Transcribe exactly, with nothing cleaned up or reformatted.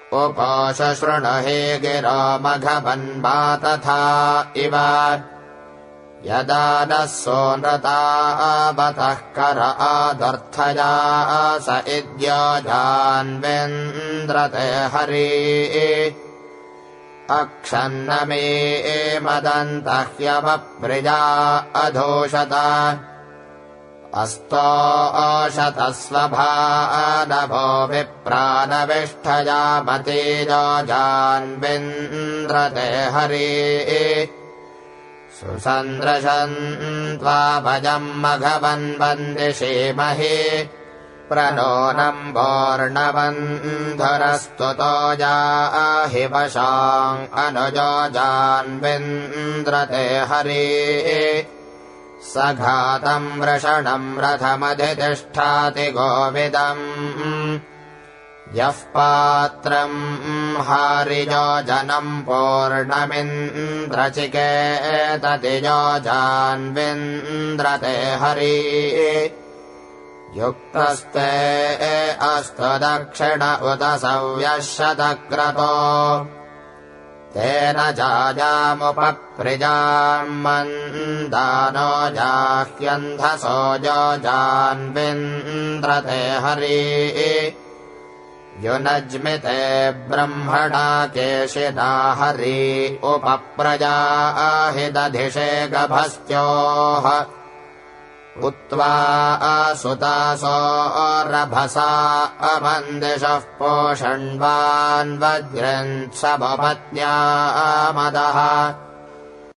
उपोषशृणुहे गिरो मघवन्वा तथा इव यदा नः सोनृतावतः कर आदर्थया स इद्योजान्विन्द्रते हरि अक्षन्नमे मदन्तः ह्यवप्रिया अधोषत अस्तोषतस्वभानभो विप्रानविष्ठया मतेजोजान्विन्द्रते हरि सुसन्द्रशन्त्वाभजम् मघवन्वन्दिषेमहे प्रणोनम् वोर्णवन्धुरस्तुतो जाहि वशाम् अनुजोजान्विन्द्रते हरि सघातम् वृषणम् रथमधितिष्ठाति गोविदम् यः पात्रम् हारियोजनम् पूर्णमिन्द्रचिकेतति योजान्विन्द्रते हरि युक्तस्ते अस्तु दक्षिण उत सव्यः शतक्रतो तेन जाजामुपप्रिजाम् मन्दानो जाह्यन्धसो योजान्विन्द्रते हरि युनज्मिते ब्रह्मणा केशिना हरि उपप्रजाहि दधिषे गभस्त्योः उत्वा सुतासो रभसा अमन्दिषः पोषण्वान् वज्रन् समपत्न्या मदः